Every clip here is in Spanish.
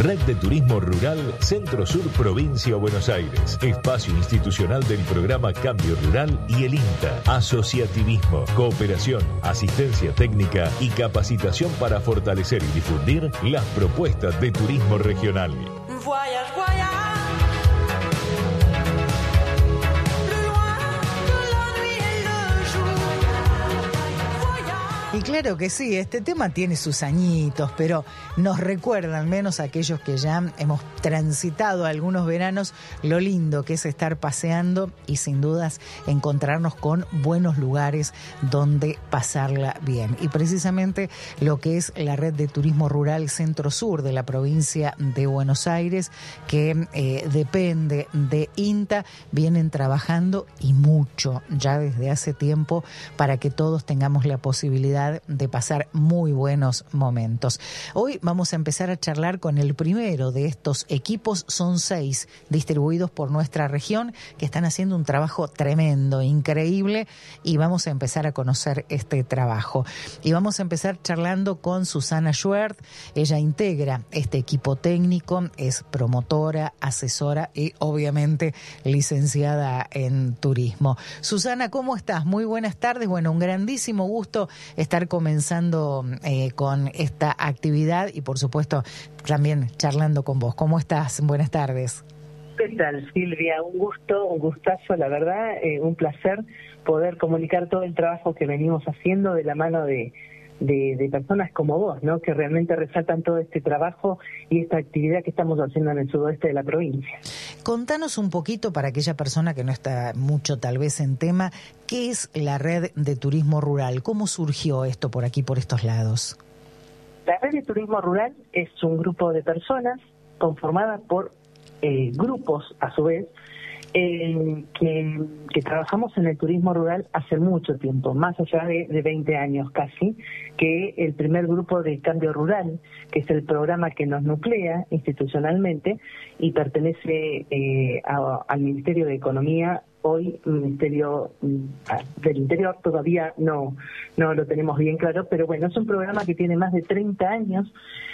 Red de Turismo Rural Centro Sur Provincia Buenos Aires. Espacio institucional del programa Cambio Rural y el INTA. Asociativismo, cooperación, asistencia técnica y capacitación para fortalecer y difundir las propuestas de turismo regional. Voyage, voyage. Y claro que sí, este tema tiene sus añitos, pero nos recuerda, al menos a aquellos que ya hemos transitado algunos veranos, lo lindo que es estar paseando y sin dudas encontrarnos con buenos lugares donde pasarla bien. Y precisamente lo que es la Red de Turismo Rural Centro Sur de la provincia de Buenos Aires, que depende de INTA, vienen trabajando y mucho ya desde hace tiempo para que todos tengamos la posibilidad de pasar muy buenos momentos. Hoy vamos a empezar a charlar con el primero de estos equipos. Son 6 distribuidos por nuestra región que están haciendo un trabajo tremendo, increíble, y vamos a empezar a conocer este trabajo. Y vamos a empezar charlando con Susana Schwerth. Ella integra este equipo técnico, es promotora, asesora y obviamente licenciada en turismo. Susana, ¿cómo estás? Muy buenas tardes. Bueno, un grandísimo gusto estar comenzando con esta actividad y por supuesto también charlando con vos. ¿Cómo estás? Buenas tardes. ¿Qué tal, Silvia? Un gustazo, la verdad, un placer poder comunicar todo el trabajo que venimos haciendo de la mano de personas como vos, ¿no? Que realmente resaltan todo este trabajo y esta actividad que estamos haciendo en el sudoeste de la provincia. Contanos un poquito, para aquella persona que no está mucho tal vez en tema, ¿qué es la Red de Turismo Rural? ¿Cómo surgió esto por aquí, por estos lados? La Red de Turismo Rural es un grupo de personas conformada por grupos, a su vez, que trabajamos en el turismo rural hace mucho tiempo, más allá de 20 años casi, que el primer grupo de Cambio Rural, que es el programa que nos nuclea institucionalmente y pertenece al Ministerio de Economía. Hoy Ministerio del Interior todavía no lo tenemos bien claro, pero bueno, es un programa que tiene más de 30 años,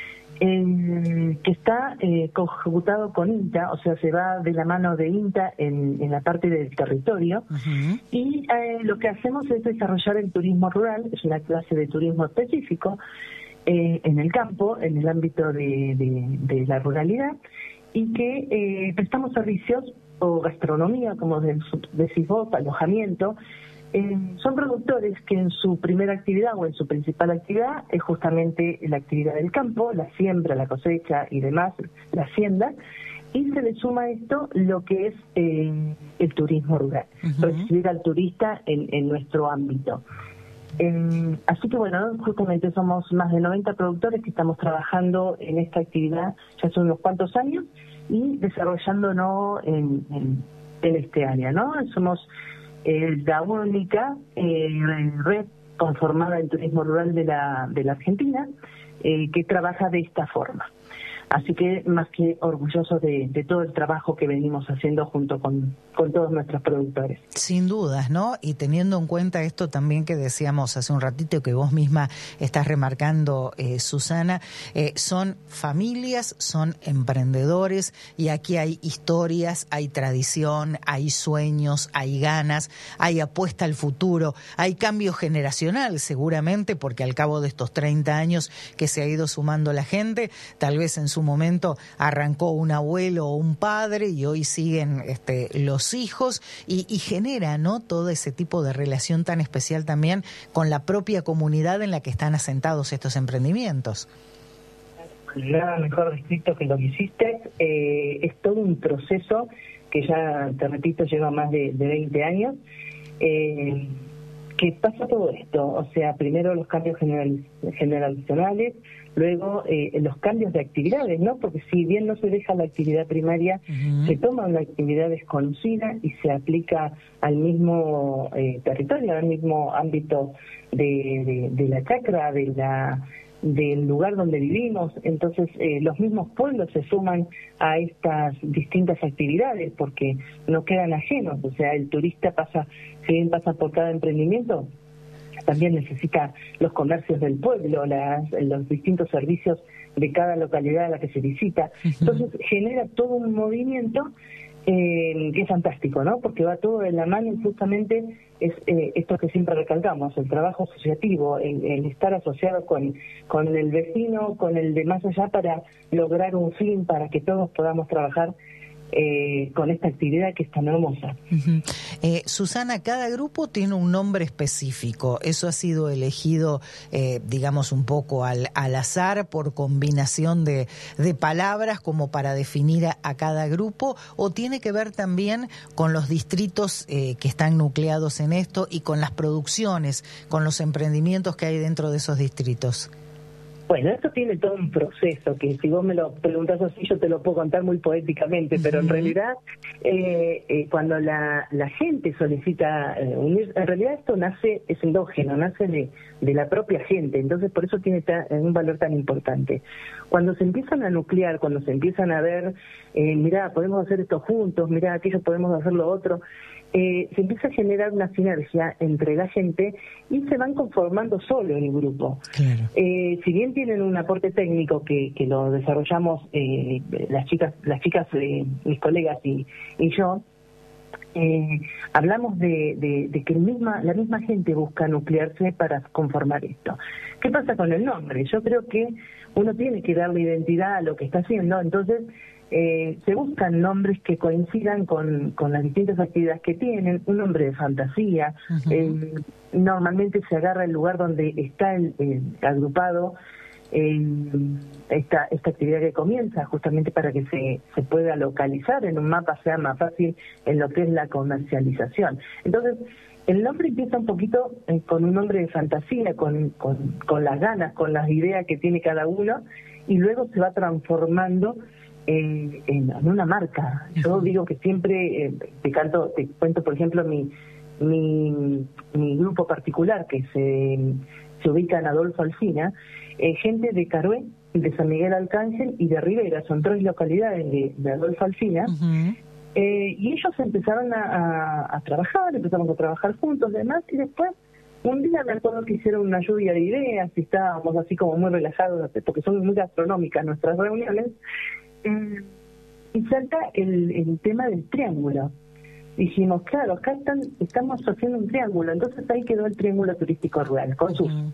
que está conjugado con INTA, o sea, se va de la mano de INTA en la parte del territorio. Uh-huh. Y lo que hacemos es desarrollar el turismo rural, es una clase de turismo específico en el campo, en el ámbito de la ruralidad, y que prestamos servicios o gastronomía, como decís vos, alojamiento. Son productores que en su primera actividad o en su principal actividad es justamente la actividad del campo, la siembra, la cosecha y demás, la hacienda, y se le suma a esto lo que es el turismo rural, uh-huh. Recibir al turista en nuestro ámbito. Así que bueno, justamente somos más de 90 productores que estamos trabajando en esta actividad ya hace unos cuantos años y desarrollándonos en este área, ¿no? Somos la única red conformada en turismo rural de la Argentina que trabaja de esta forma. Así que más que orgullosos de todo el trabajo que venimos haciendo junto con todos nuestros productores. Sin dudas, ¿no? Y teniendo en cuenta esto también que decíamos hace un ratito, que vos misma estás remarcando, Susana, son familias, son emprendedores, y aquí hay historias, hay tradición, hay sueños, hay ganas, hay apuesta al futuro, hay cambio generacional seguramente, porque al cabo de estos 30 años que se ha ido sumando la gente, tal vez en su momento arrancó un abuelo o un padre y hoy siguen los hijos y genera, ¿no?, todo ese tipo de relación tan especial también con la propia comunidad en la que están asentados estos emprendimientos. Nada mejor descrito que lo que hiciste. Es todo un proceso que ya, te repito, lleva más de 20 años. Que pasa todo esto, o sea, primero los cambios generacionales, luego los cambios de actividades, ¿no? Porque si bien no se deja la actividad primaria, uh-huh. Se toma una actividad desconocida y se aplica al mismo territorio, al mismo ámbito de la chacra, del lugar donde vivimos. Entonces los mismos pueblos se suman a estas distintas actividades porque no quedan ajenos, o sea, el turista si bien pasa por cada emprendimiento, también necesita los comercios del pueblo, los distintos servicios de cada localidad a la que se visita. Entonces genera todo un movimiento que es fantástico, ¿no? Porque va todo de la mano y justamente es esto que siempre recalcamos, el trabajo asociativo, el estar asociado con el vecino, con el de más allá para lograr un fin, para que todos podamos trabajar con esta actividad que es tan hermosa. Susana, cada grupo tiene un nombre específico. ¿Eso ha sido elegido, digamos, un poco al azar por combinación de palabras como para definir a cada grupo? ¿O tiene que ver también con los distritos que están nucleados en esto y con las producciones, con los emprendimientos que hay dentro de esos distritos? Bueno, esto tiene todo un proceso que si vos me lo preguntás así yo te lo puedo contar muy poéticamente, pero en realidad cuando la gente solicita unir, en realidad esto es endógeno, nace de la propia gente, entonces por eso tiene un valor tan importante. Cuando se empiezan a nuclear, cuando se empiezan a ver, mirá, podemos hacer esto juntos, mirá, aquello podemos hacer lo otro, se empieza a generar una sinergia entre la gente y se van conformando solo el grupo. Claro. Si bien tienen un aporte técnico que lo desarrollamos las chicas, mis colegas y yo, hablamos de que la misma gente busca nuclearse para conformar esto. ¿Qué pasa con el nombre? Yo creo que uno tiene que darle identidad a lo que está haciendo, entonces se buscan nombres que coincidan con las distintas actividades que tienen, un nombre de fantasía, normalmente se agarra el lugar donde está agrupado esta actividad que comienza, justamente para que se pueda localizar en un mapa, sea más fácil en lo que es la comercialización. Entonces, el nombre empieza un poquito con un nombre de fantasía, con las ganas, con las ideas que tiene cada uno, y luego se va transformando en una marca. Yo digo que siempre te cuento, por ejemplo, mi grupo particular que se ubica en Adolfo Alsina, gente de Carué, de San Miguel Arcángel y de Rivera, son 3 localidades de Adolfo Alsina, y ellos empezaron a trabajar, empezamos a trabajar juntos, demás, y después un día me acuerdo que hicieron una lluvia de ideas y estábamos así como muy relajados, porque son muy gastronómicas nuestras reuniones, y salta el tema del triángulo. Dijimos, claro, acá estamos haciendo un triángulo, entonces ahí quedó el triángulo turístico rural, con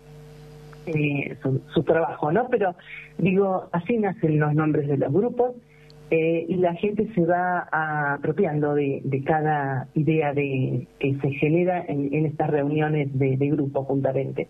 su trabajo, ¿no? Pero digo, así nacen los nombres de los grupos, y la gente se va apropiando de cada idea que se genera en estas reuniones de grupo juntamente.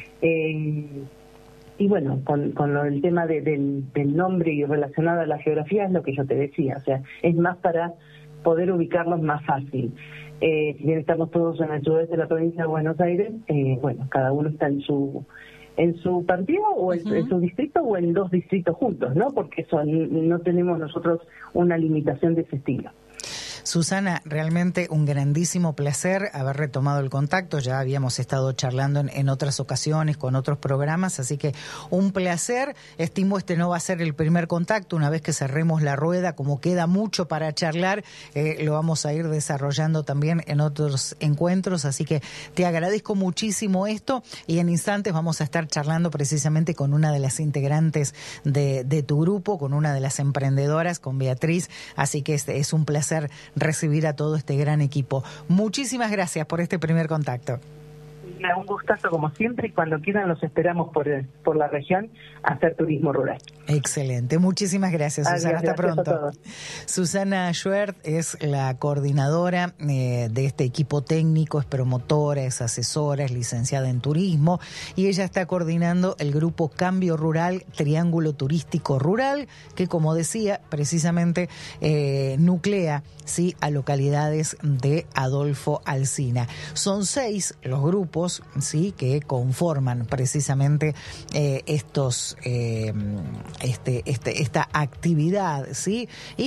Y bueno, con el tema del nombre y relacionado a la geografía es lo que yo te decía, o sea, es más para poder ubicarlos más fácil. Si bien estamos todos en el sudeste de la provincia de Buenos Aires, bueno, cada uno está en su partido o en su distrito o en 2 distritos juntos, ¿no? Porque no tenemos nosotros una limitación de ese estilo. Susana, realmente un grandísimo placer haber retomado el contacto. Ya habíamos estado charlando en otras ocasiones con otros programas, así que un placer. Estimo no va a ser el primer contacto. Una vez que cerremos la rueda, como queda mucho para charlar, lo vamos a ir desarrollando también en otros encuentros, así que te agradezco muchísimo esto y en instantes vamos a estar charlando precisamente con una de las integrantes de tu grupo, con una de las emprendedoras, con Beatriz, así que es un placer recibir a todo este gran equipo. Muchísimas gracias por este primer contacto. Un gustazo como siempre y cuando quieran los esperamos por la región a hacer turismo rural. Excelente, muchísimas gracias, Susana. Hasta pronto. Susana Schwert es la coordinadora de este equipo técnico, es promotora, es asesora, es licenciada en turismo y ella está coordinando el grupo Cambio Rural, Triángulo Turístico Rural, que como decía, precisamente nuclea a localidades de Adolfo Alsina. Son 6 los grupos que conforman precisamente esta actividad, y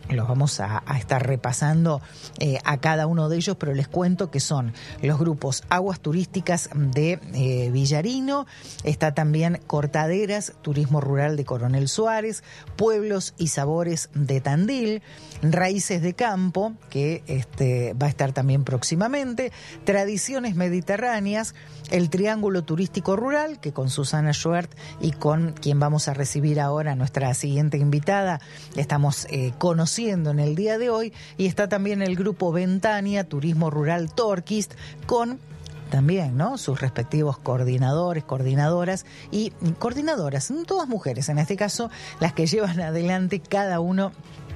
los vamos a estar repasando a cada uno de ellos, pero les cuento que son los grupos Aguas Turísticas de Villarino, está también Cortaderas, Turismo Rural de Coronel Suárez, Pueblos y Sabores de Tandil, Raíces de Campo, que va a estar también próximamente, Tradiciones Mediterráneas, el Triángulo Turístico Rural, que con Susana Schwert y con quien vamos a recibir ahora, nuestra siguiente invitada, estamos conociendo en el día de hoy, y está también el grupo Ventania, Turismo Rural Torquist, con también, ¿no?, sus respectivos coordinadores, coordinadoras y coordinadoras, todas mujeres en este caso, las que llevan adelante cada uno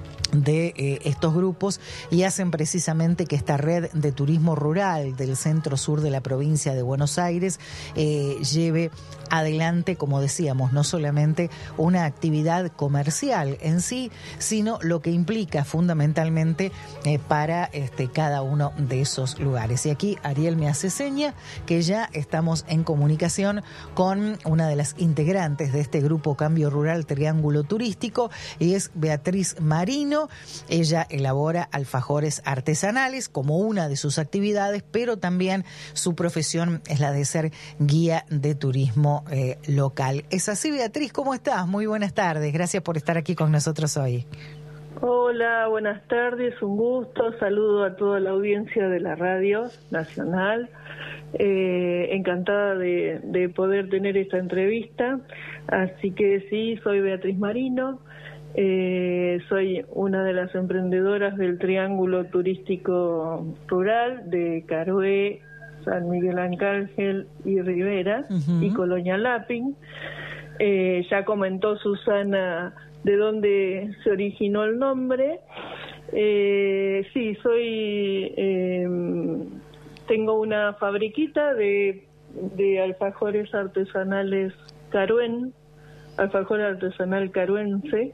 de estos grupos y hacen precisamente que esta red de turismo rural del centro sur de la provincia de Buenos Aires lleve adelante, como decíamos, no solamente una actividad comercial en sí, sino lo que implica fundamentalmente para cada uno de esos lugares. Y aquí Ariel me hace seña que ya estamos en comunicación con una de las integrantes de este grupo Cambio Rural Triángulo Turístico, y es Beatriz Marino. Ella elabora alfajores artesanales como una de sus actividades, pero también su profesión es la de ser guía de turismo local. ¿Es así, Beatriz? ¿Cómo estás? Muy buenas tardes. Gracias por estar aquí con nosotros hoy. Hola, buenas tardes, un gusto. Saludo a toda la audiencia de la Radio Nacional. Encantada de poder tener esta entrevista. Así que sí, soy Beatriz Marino. Soy una de las emprendedoras del Triángulo Turístico Rural de Carué, San Miguel Arcángel y Rivera, y Colonia Lapin. Ya comentó Susana de dónde se originó el nombre. Sí, tengo una fabriquita de alfajores artesanales Caruén, alfajor artesanal caruense,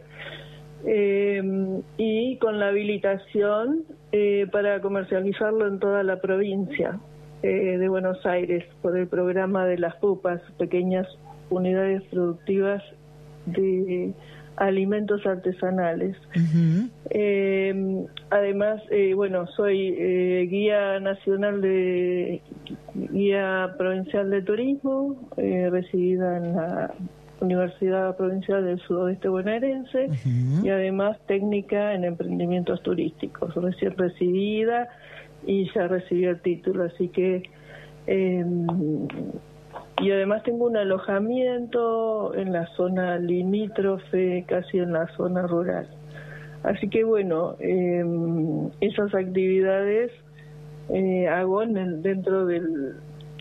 y con la habilitación para comercializarlo en toda la provincia de Buenos Aires por el programa de las PUPAS, Pequeñas Unidades Productivas de Alimentos Artesanales. Además, soy guía provincial de turismo, residida en la Universidad Provincial del Sudoeste Bonaerense, y además técnica en emprendimientos turísticos, recién recibida y ya recibí el título, así que y además tengo un alojamiento en la zona limítrofe, casi en la zona rural. Así que bueno, esas actividades hago dentro del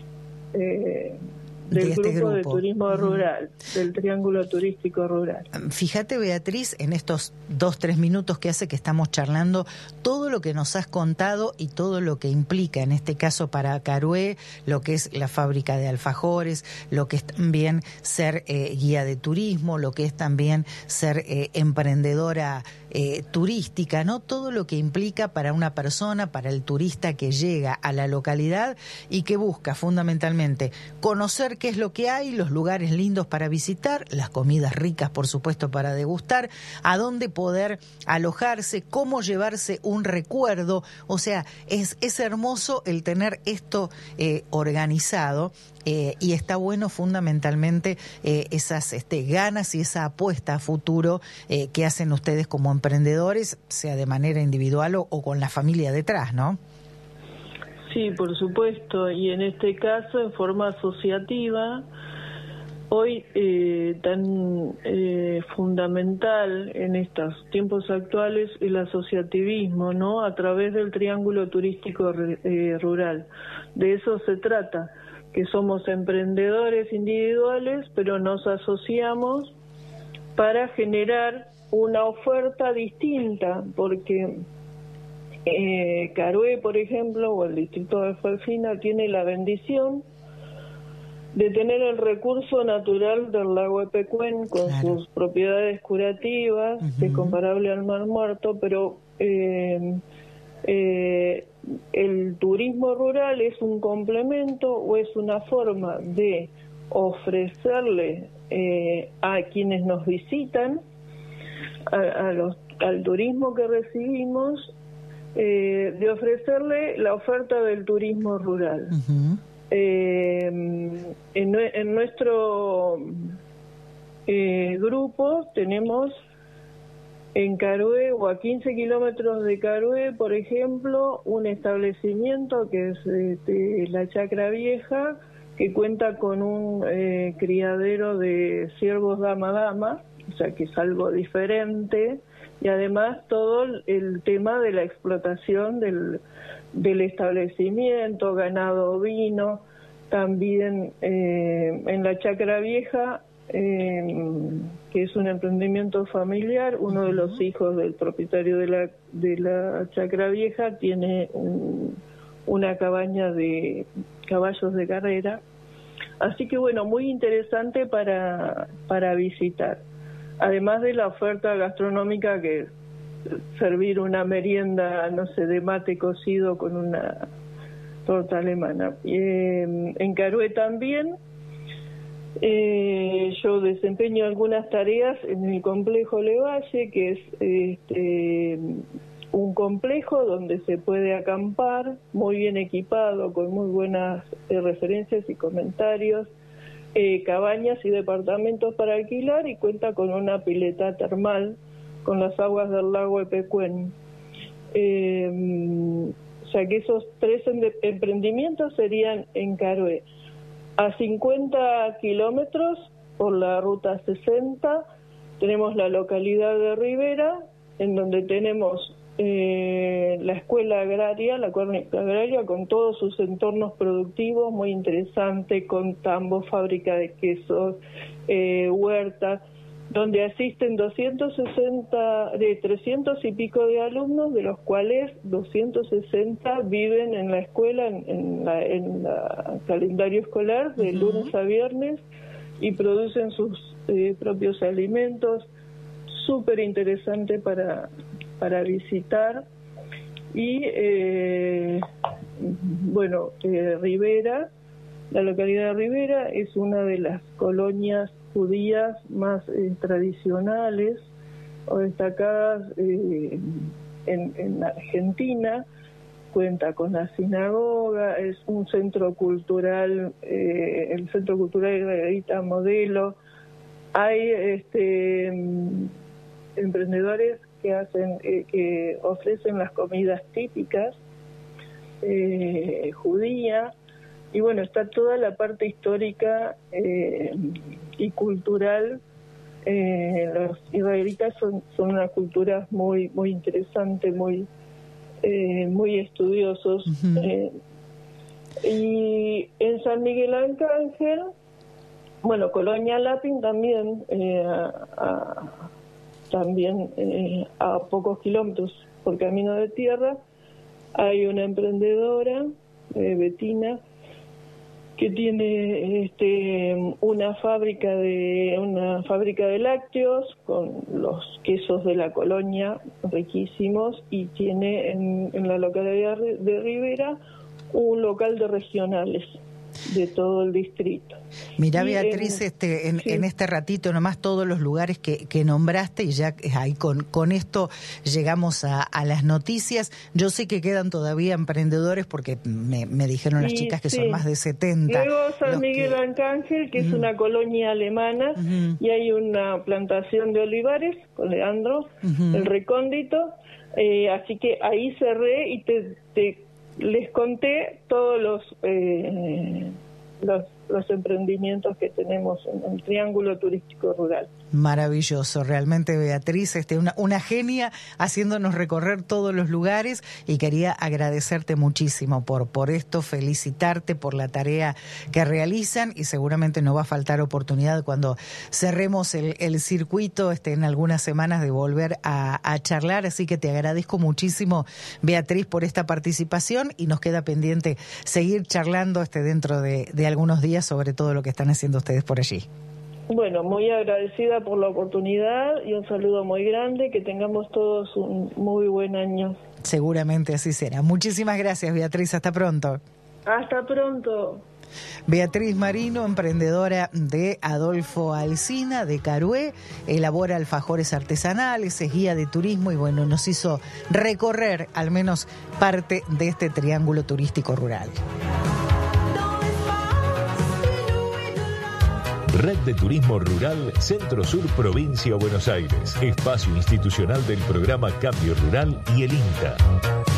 grupo de turismo rural, del Triángulo Turístico Rural. Fíjate, Beatriz, en estos 2-3 minutos que hace que estamos charlando, todo lo que nos has contado y todo lo que implica, en este caso para Carué, lo que es la fábrica de alfajores, lo que es también ser guía de turismo, lo que es también ser emprendedora turística, ¿no? Todo lo que implica para una persona, para el turista que llega a la localidad y que busca fundamentalmente conocer qué es lo que hay, los lugares lindos para visitar, las comidas ricas, por supuesto, para degustar, a dónde poder alojarse, cómo llevarse un recuerdo. O sea, es hermoso el tener esto organizado. Y está bueno fundamentalmente esas ganas y esa apuesta a futuro que hacen ustedes como emprendedores, sea de manera individual o con la familia detrás, ¿no? Sí, por supuesto, y en este caso en forma asociativa. Hoy tan fundamental en estos tiempos actuales el asociativismo, ¿no? A través del Triángulo Turístico Rural. De eso se trata, que somos emprendedores individuales, pero nos asociamos para generar una oferta distinta, porque Carué, por ejemplo, o el distrito de Alfonsina, tiene la bendición de tener el recurso natural del lago Epecuén con sus propiedades curativas, que es comparable al Mar Muerto, pero el turismo rural es un complemento o es una forma de ofrecerle a quienes nos visitan al turismo que recibimos, de ofrecerle la oferta del turismo rural. Uh-huh. En nuestro grupo tenemos en Carué, o a 15 kilómetros de Carué, por ejemplo, un establecimiento que es la Chacra Vieja, que cuenta con un criadero de ciervos dama, o sea que es algo diferente, y además todo el tema de la explotación del establecimiento, ganado ovino. También en la Chacra Vieja, que es un emprendimiento familiar, uno de los hijos del propietario de la Chacra Vieja tiene una cabaña de caballos de carrera. Así que bueno, muy interesante para visitar. Además de la oferta gastronómica, que es servir una merienda, no sé, de mate cocido con una torta alemana. En Carué también yo desempeño algunas tareas en el complejo Levalle, que es un complejo donde se puede acampar, muy bien equipado, con muy buenas referencias y comentarios, cabañas y departamentos para alquilar, y cuenta con una pileta termal con las aguas del lago Epecuén. O sea que esos 3 emprendimientos serían en Carué. A 50 kilómetros por la ruta 60 tenemos la localidad de Rivera, en donde tenemos la escuela agraria, la Córnica Agraria, con todos sus entornos productivos, muy interesante, con tambos, fábrica de quesos, huertas, donde asisten 300 y pico de alumnos, de los cuales 260 viven en la escuela, en la calendario escolar, de lunes a viernes, y producen sus propios alimentos. Súper interesante para visitar. Y Rivera, la localidad de Rivera es una de las colonias judías más tradicionales o destacadas en Argentina. Cuenta con la sinagoga, es un centro cultural, el Centro Cultural Israelita Modelo. Hay emprendedores que ofrecen las comidas típicas judía, y bueno, está toda la parte histórica y cultural. Los israelitas son una cultura muy interesante, muy estudiosos. Uh-huh. Y en San Miguel Arcángel, bueno, Colonia Lapin también, a pocos kilómetros por camino de tierra, hay una emprendedora, Betina, que tiene una fábrica de lácteos con los quesos de la colonia riquísimos, y tiene en la localidad de Rivera un local de regionales de todo el distrito. Mirá, Beatriz, en este ratito nomás todos los lugares que nombraste, y ya ahí con esto llegamos a las noticias. Yo sé que quedan todavía emprendedores, porque me dijeron las chicas que son más de 70. Luego San Miguel Arcángel, que es una colonia alemana, y hay una plantación de olivares con Leandro, el Recóndito, así que ahí cerré y les conté todos los emprendimientos que tenemos en el Triángulo Turístico Rural. Maravilloso, realmente, Beatriz, una genia haciéndonos recorrer todos los lugares, y quería agradecerte muchísimo por esto, felicitarte por la tarea que realizan, y seguramente no va a faltar oportunidad cuando cerremos el circuito en algunas semanas de volver a charlar, así que te agradezco muchísimo, Beatriz, por esta participación, y nos queda pendiente seguir charlando dentro de algunos días sobre todo lo que están haciendo ustedes por allí. Bueno, muy agradecida por la oportunidad, y un saludo muy grande, que tengamos todos un muy buen año. Seguramente así será. Muchísimas gracias, Beatriz, hasta pronto. Hasta pronto. Beatriz Marino, emprendedora de Adolfo Alsina, de Carué, elabora alfajores artesanales, es guía de turismo y bueno, nos hizo recorrer al menos parte de este triángulo turístico rural. Red de Turismo Rural Centro Sur Provincia Buenos Aires. Espacio institucional del programa Cambio Rural y el INTA.